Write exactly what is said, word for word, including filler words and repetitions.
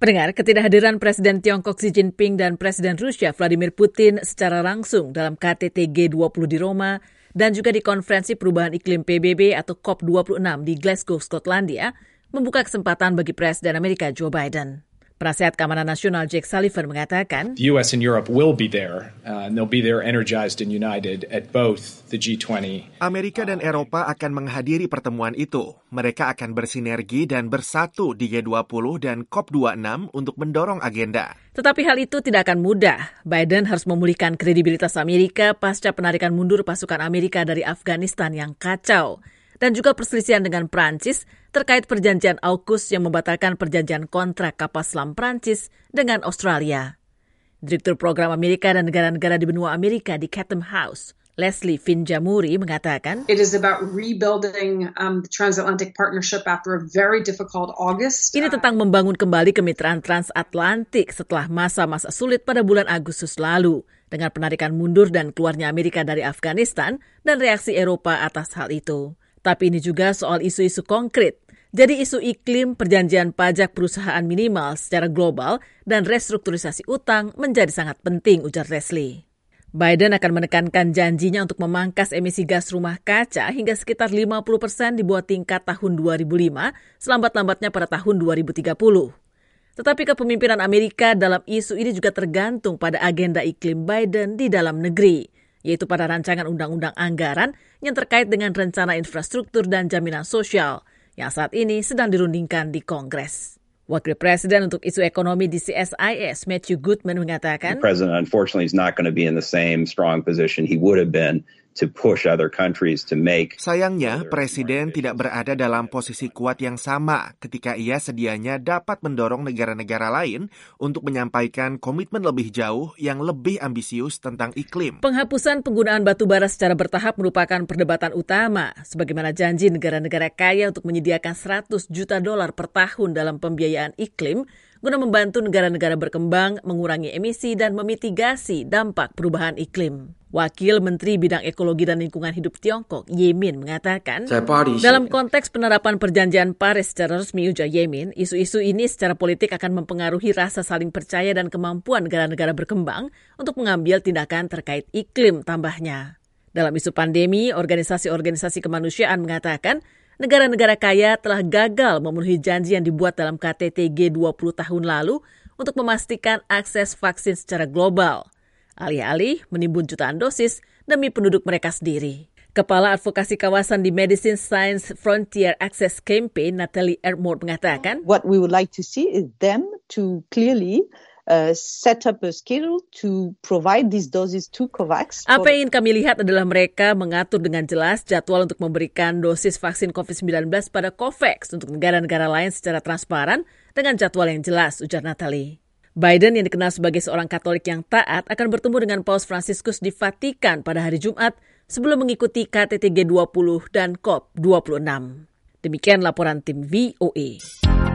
Pendengar, ketidakhadiran Presiden Tiongkok Xi Jinping dan Presiden Rusia Vladimir Putin secara langsung dalam K T T G dua puluh di Roma dan juga di Konferensi Perubahan Iklim P B B atau C O P dua puluh enam di Glasgow, Skotlandia, membuka kesempatan bagi Presiden Amerika Joe Biden. Penasihat Keamanan Nasional Jake Sullivan mengatakan, The U S and Europe will be there, uh, and they'll be there energized and united at both the G twenty. Amerika dan Eropa akan menghadiri pertemuan itu. Mereka akan bersinergi dan bersatu di G dua puluh dan C O P dua puluh enam untuk mendorong agenda. Tetapi hal itu tidak akan mudah. Biden harus memulihkan kredibilitas Amerika pasca penarikan mundur pasukan Amerika dari Afghanistan yang kacau. Dan juga perselisihan dengan Prancis terkait perjanjian AUKUS yang membatalkan perjanjian kontrak kapal selam Prancis dengan Australia. Direktur Program Amerika dan Negara-Negara di Benua Amerika di Chatham House, Leslie Finjamuri, mengatakan, It is about rebuilding um, the transatlantic partnership after a very difficult August. Ini tentang membangun kembali kemitraan transatlantik setelah masa-masa sulit pada bulan Agustus lalu, dengan penarikan mundur dan keluarnya Amerika dari Afghanistan dan reaksi Eropa atas hal itu. Tapi ini juga soal isu-isu konkret. Jadi isu iklim, perjanjian pajak perusahaan minimal secara global, dan restrukturisasi utang menjadi sangat penting, ujar Leslie. Biden akan menekankan janjinya untuk memangkas emisi gas rumah kaca hingga sekitar lima puluh persen di bawah tingkat tahun dua ribu lima, selambat-lambatnya pada tahun dua ribu tiga puluh. Tetapi kepemimpinan Amerika dalam isu ini juga tergantung pada agenda iklim Biden di dalam negeri, yaitu pada rancangan undang-undang anggaran yang terkait dengan rencana infrastruktur dan jaminan sosial yang saat ini sedang dirundingkan di Kongres. Wakil Presiden untuk isu ekonomi di C S I S, Matthew Goodman, mengatakan, The president unfortunately is not going to be in the same strong position he would have been to push other countries to make. Sayangnya, Presiden tidak berada dalam posisi kuat yang sama ketika ia sedianya dapat mendorong negara-negara lain untuk menyampaikan komitmen lebih jauh yang lebih ambisius tentang iklim. Penghapusan penggunaan batu bara secara bertahap merupakan perdebatan utama, sebagaimana janji negara-negara kaya untuk menyediakan seratus juta dolar per tahun dalam pembiayaan iklim guna membantu negara-negara berkembang mengurangi emisi dan memitigasi dampak perubahan iklim. Wakil Menteri Bidang Ekologi dan Lingkungan Hidup Tiongkok, Ye Min, mengatakan, dalam konteks penerapan perjanjian Paris secara resmi, ujar Ye Min, isu-isu ini secara politik akan mempengaruhi rasa saling percaya dan kemampuan negara-negara berkembang untuk mengambil tindakan terkait iklim, tambahnya. Dalam isu pandemi, organisasi-organisasi kemanusiaan mengatakan, negara-negara kaya telah gagal memenuhi janji yang dibuat dalam K T T G dua puluh tahun lalu untuk memastikan akses vaksin secara global. Alih-alih menimbun jutaan dosis demi penduduk mereka sendiri. Kepala Advokasi Kawasan di Medicine Science Frontier Access Campaign, Natalie Ermord, mengatakan, What we would like to see is them to clearly uh, set up a schedule to provide these doses to COVAX. Apa yang ingin kami lihat adalah mereka mengatur dengan jelas jadwal untuk memberikan dosis vaksin covid sembilan belas pada COVAX untuk negara-negara lain secara transparan dengan jadwal yang jelas, ujar Natalie. Biden yang dikenal sebagai seorang Katolik yang taat akan bertemu dengan Paus Fransiskus di Vatikan pada hari Jumat sebelum mengikuti K T T G dua puluh dan C O P dua puluh enam. Demikian laporan tim V O A.